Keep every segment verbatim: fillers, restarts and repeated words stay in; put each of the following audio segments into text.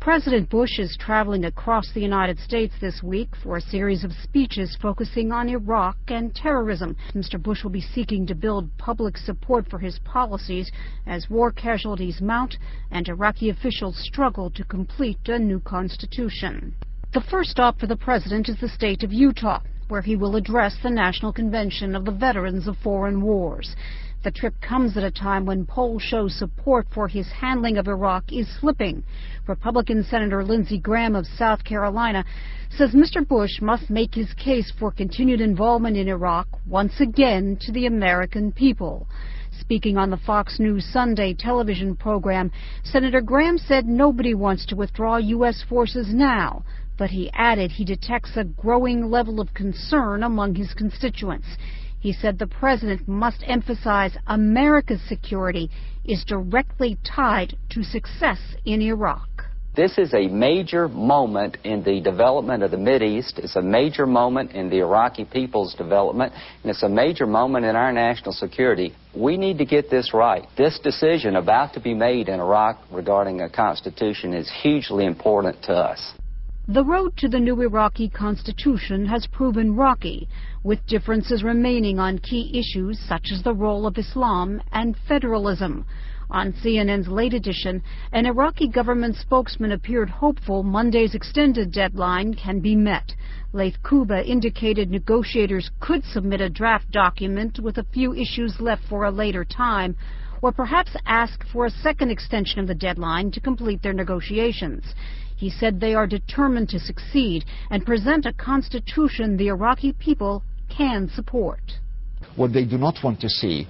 President Bush is traveling across the United States this week for a series of speeches focusing on Iraq and terrorism. Mister Bush will be seeking to build public support for his policies as war casualties mount and Iraqi officials struggle to complete a new constitution. The first stop for the president is the state of Utah, where he will address the National Convention of the Veterans of Foreign Wars. The trip comes at a time when polls show support for his handling of Iraq is slipping. Republican Senator Lindsey Graham of South Carolina says Mister Bush must make his case for continued involvement in Iraq once again to the American people. Speaking on the Fox News Sunday television program, Senator Graham said nobody wants to withdraw U S forces now, but he added he detects a growing level of concern among his constituents. He said the president must emphasize America's security is directly tied to success in Iraq. This is a major moment in the development of the Mideast. It's a major moment in the Iraqi people's development, and it's a major moment in our national security. We need to get this right. This decision about to be made in Iraq regarding a constitution is hugely important to us. The road to the new Iraqi constitution has proven rocky, with differences remaining on key issues such as the role of Islam and federalism. On C N N's Late Edition, an Iraqi government spokesman appeared hopeful Monday's extended deadline can be met. Laith Kuba indicated negotiators could submit a draft document with a few issues left for a later time, or perhaps ask for a second extension of the deadline to complete their negotiations. He said they are determined to succeed and present a constitution the Iraqi people can support. What they do not want to see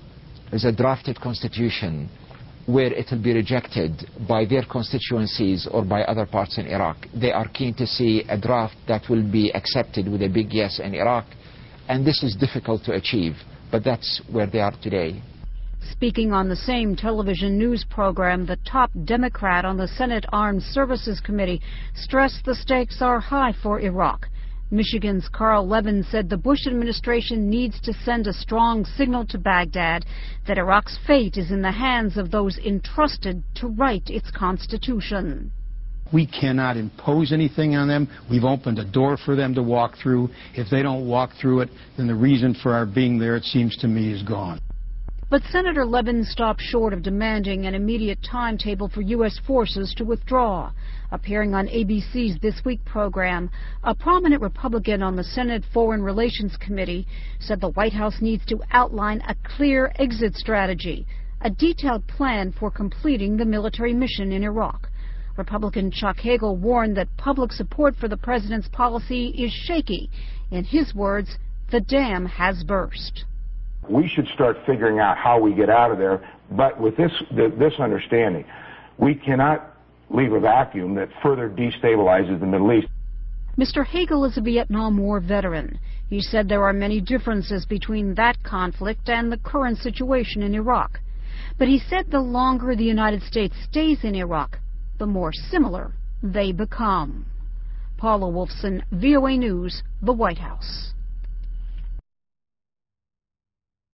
is a drafted constitution where it will be rejected by their constituencies or by other parts in Iraq. They are keen to see a draft that will be accepted with a big yes in Iraq, and this is difficult to achieve, but that's where they are today. Speaking on the same television news program, the top Democrat on the Senate Armed Services Committee stressed the stakes are high for Iraq. Michigan's Carl Levin said the Bush administration needs to send a strong signal to Baghdad that Iraq's fate is in the hands of those entrusted to write its constitution. We cannot impose anything on them. We've opened a door for them to walk through. If they don't walk through it, then the reason for our being there, it seems to me, is gone. But Senator Levin stopped short of demanding an immediate timetable for U S forces to withdraw. Appearing on A B C's This Week program, a prominent Republican on the Senate Foreign Relations Committee said the White House needs to outline a clear exit strategy, a detailed plan for completing the military mission in Iraq. Republican Chuck Hagel warned that public support for the president's policy is shaky. In his words, the dam has burst. We should start figuring out how we get out of there, but with this, this understanding, we cannot leave a vacuum that further destabilizes the Middle East. Mister Hagel is a Vietnam War veteran. He said there are many differences between that conflict and the current situation in Iraq. But he said the longer the United States stays in Iraq, the more similar they become. Paula Wolfson, V O A News, the White House.